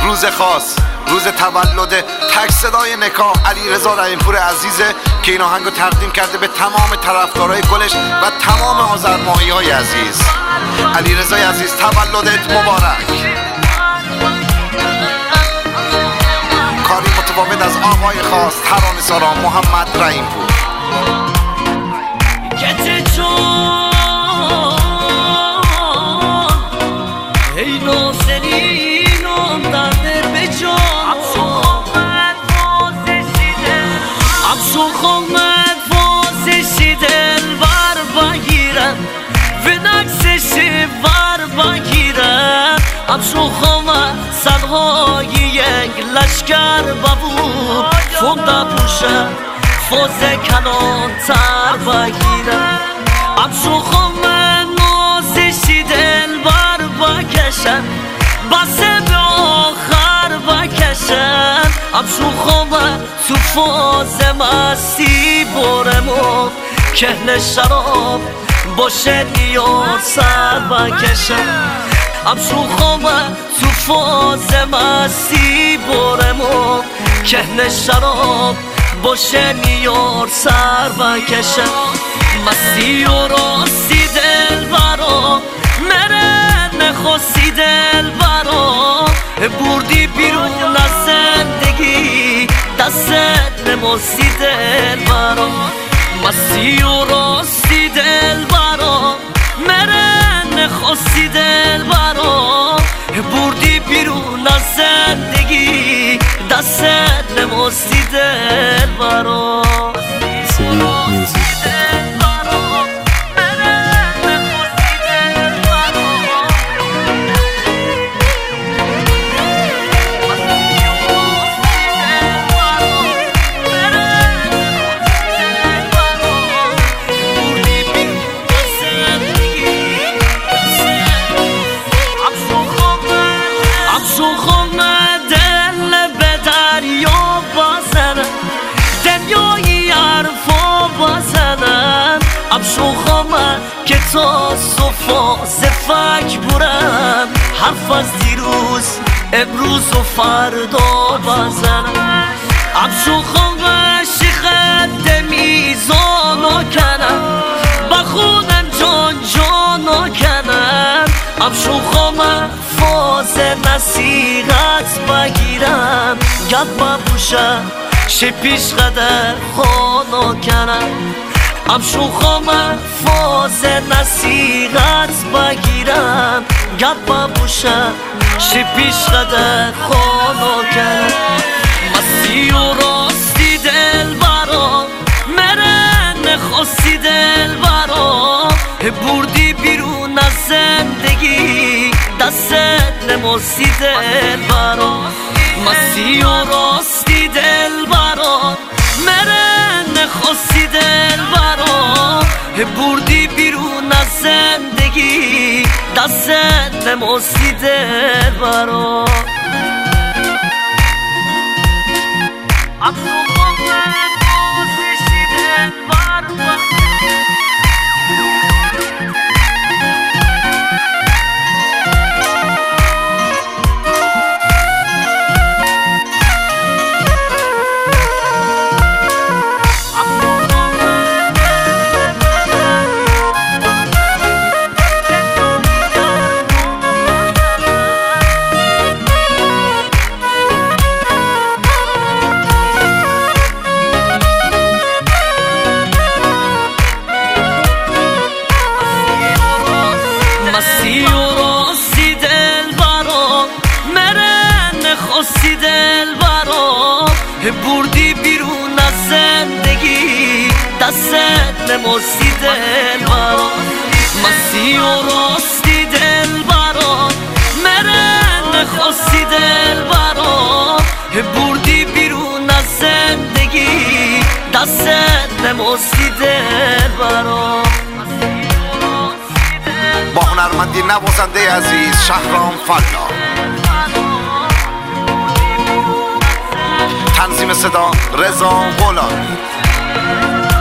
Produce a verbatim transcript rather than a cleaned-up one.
روز خاص، روز تولد تک صدای نکاح علیرضا رحیم‌پور عزیزه که این آهنگو تقدیم کرده به تمام طرفدارای گلش و تمام آذرماهی‌های عزیز. علیرضا عزیز تولدت مبارک. کاری متفاوت از آقای خاص ترانه‌سرا محمد رحیم‌پور. سرهای یک لشکر ببود فونده بوشه فوز کنان تر بگیرم امشو خم نازشی دل بر بکشن بسه به آخر بکشن امشو خم تو فوز مستی برمون کهن شراب باشه نیار سر بکشن امشو خمه تو فاز مستی برمون کهن شراب باشه نیار سر بکشن مستی و راستی دل برا مره نخواستی دل برا بردی بیرون از زندگی دستت نماستی دل برا مستی و راستی دل برا مره نخواستی دل برا بردی بیرون از زندگی دستت نماستی دل برا که تا صفا زفک برم حرف از دیروز امروز و فردا بزنم امشو خواهش خد میزانا کنم بخونم جان جانا کنم امشو خواه فاز نصیحت بگیرم گد ببوشم شه پیش قدر خانا کنم امشو خواه فاز نصیحت بگیرم گد ببوشم شه پیش قدر خانا کنم مستی و راستی دل برا مره نخواستی دل برا بردی بیرون از زندگی دستت نماستی دل برا مستی و راستی دل برا مره نخواستی دل برا بردی بیرون از زندگی دستت نماستی دل برا مستی و راستی دل برا مره نخواستی دل برا بردی بیرون از زندگی دستت نماستی دل برا مستی و راستی دل برا مره نخواستی دل برا بردی بیرون از زندگی دستت نماستی دل برا با هنرمندی نوازنده عزیز شهرام فلا، تنظیم صدا رضا غلامی.